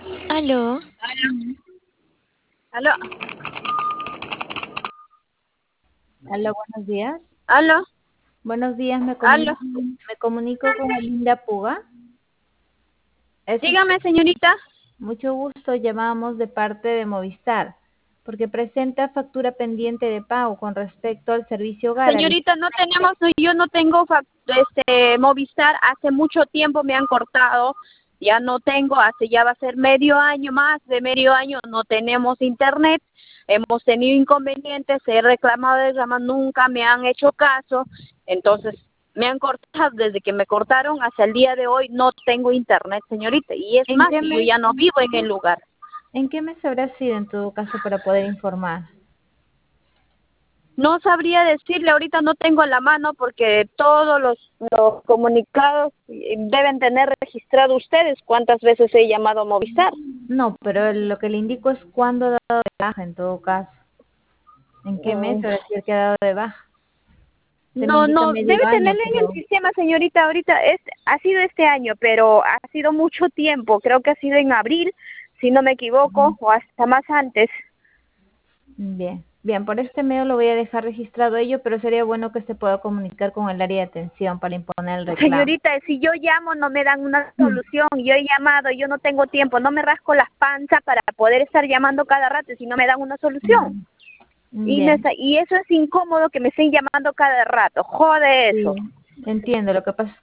Aló, Aló, Aló, buenos días. aló, Buenos días, aló. me comunico con Linda Puga. Es Dígame, señorita. mucho gusto, llamamos de parte de Movistar, porque presenta factura pendiente de pago con respecto al servicio hogar. Señorita, no tenemos, yo no tengo Movistar, hace mucho tiempo me han cortado, ya no tengo, hace ya va a ser medio año, más de medio año, no tenemos internet, hemos tenido inconvenientes, he reclamado, nunca me han hecho caso, entonces me han cortado, desde que me cortaron hasta el día de hoy no tengo internet, señorita, y es ¿En más, qué yo mes, ya no vivo en el lugar. en qué mes habrá sido en todo caso para poder informar? No sabría decirle, ahorita no tengo a la mano porque todos los comunicados deben tener registrado ustedes cuántas veces he llamado a Movistar. No, pero lo que le indico es cuándo ha dado de baja en todo caso. ¿En qué mes Mm, habrá sido que ha dado de baja? Usted me No, indica no, medio debe año, tenerla en el pero sistema, señorita, ahorita ha sido este año, pero ha sido mucho tiempo, creo que ha sido en abril, si no me equivoco, o hasta más antes. bien, bien, por este medio lo voy a dejar registrado ello, pero sería bueno que se pueda comunicar con el área de atención para imponer el reclamo. Señorita, si yo llamo no me dan una solución, yo he llamado, yo no tengo tiempo, no me rasco las panzas para poder estar llamando cada rato si no me dan una solución. Bien, Y eso es incómodo que me estén llamando cada rato. Jode sí, eso. entiendo. Lo que pasa es